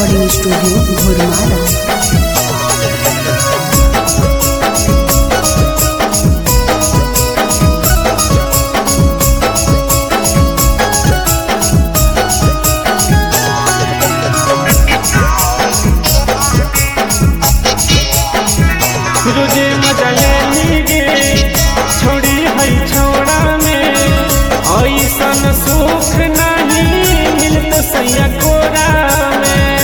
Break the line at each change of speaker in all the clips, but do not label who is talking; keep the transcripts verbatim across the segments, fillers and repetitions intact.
Recording studio घुरमारा।
रोजे मजा लेंगे छोड़ी है छोड़ा में ऐसन सुख नहीं मिलत सैया कोरा में।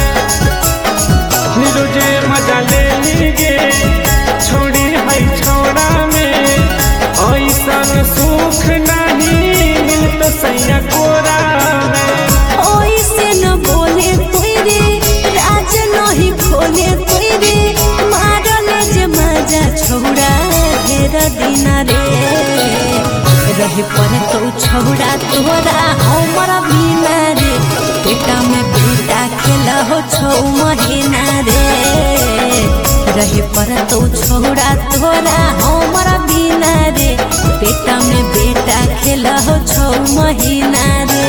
रोजे मजा लेंगे छोड़ी है छोड़ा में ऐसन सुख नहीं मिलत सैया कोरा में।
ओइसे न बोले कोई रे राज नहीं खोले कोई रे मारले जे मजा छोड़ा घेर दिन रे रहे पर तो छोड़ा तोरा हमारा बिना रे बेटा में बेटा खेला हो छौ महीना रे रहे पर तो छोड़ा तोरा हमारा बिना रे बेटा में बेटा खेला हो छौ महीना रे।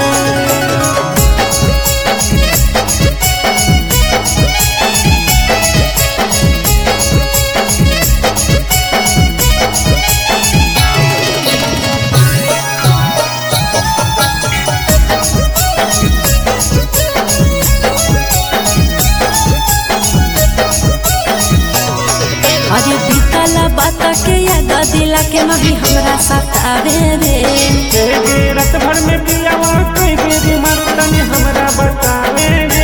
अरे बीतला बात के याद दिला के नहीं हमरा सतावे रे
रात भर में पियावा कई बेरी मर्दन हमरा बतावे रे।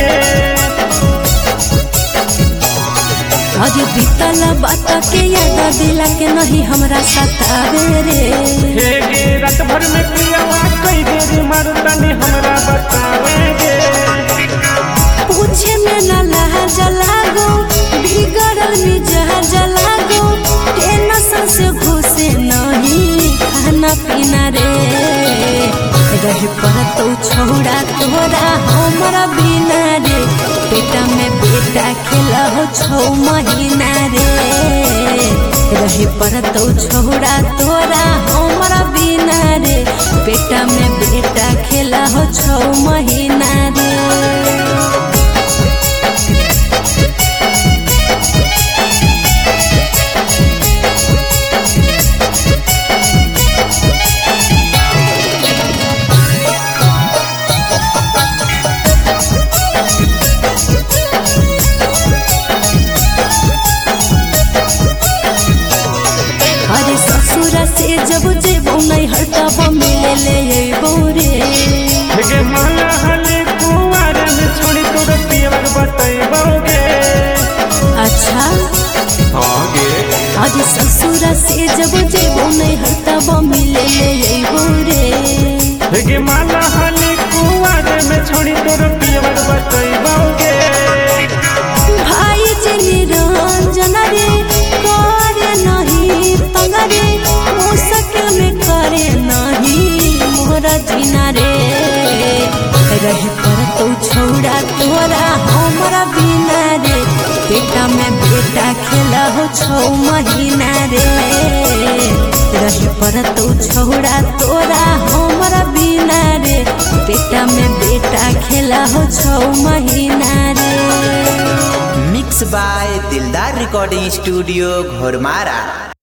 अरे बीतला बात के याद दिला के नहीं हमरा सतावे रे
हे गे रात भर में पियावा कई बेरी मर्दन हमरा बतावे रे।
पूछे में न लाज लागो बिगड़ल मिजाज लागो टेंशन से घुसे नहीं खाना पीना रे रहे पर तो छोड़ा तोरा हमारा बिना रे बेटा में बेटा खेला हो छौ महीना रे रहे पर तो छोड़ा तोरा हमारा बिना रे बेटा में बेटा खेला हो छौ महीना रे। अरे ससुर से जब जेबो नहीं हटब मिले ले बोरे
हे माला हले कुवार में छोड़ी तोर पियवा बताइबोगे।
अच्छा
आगे
अरे ससुर से जब जेबो नहीं हटब मिले ले बोरे
हे माला हले कुवार में छोड़ी तोर पियवा बताइबोगे।
भाई जे निरंजन रे करे नहीं पंगरे मुश्किल में करे नहीं मोरा जीना रे रहे पर तो छोड़ा तोरा हमारा बिना रे बेटा में बेटा खेला हो छौ महीना रे रहे पर तो छोड़ा तोरा हमारा बिना रे बेटा में बेटा खेला हो छौ महीना रे।
Mix by Dildar recording studio घुरमारा।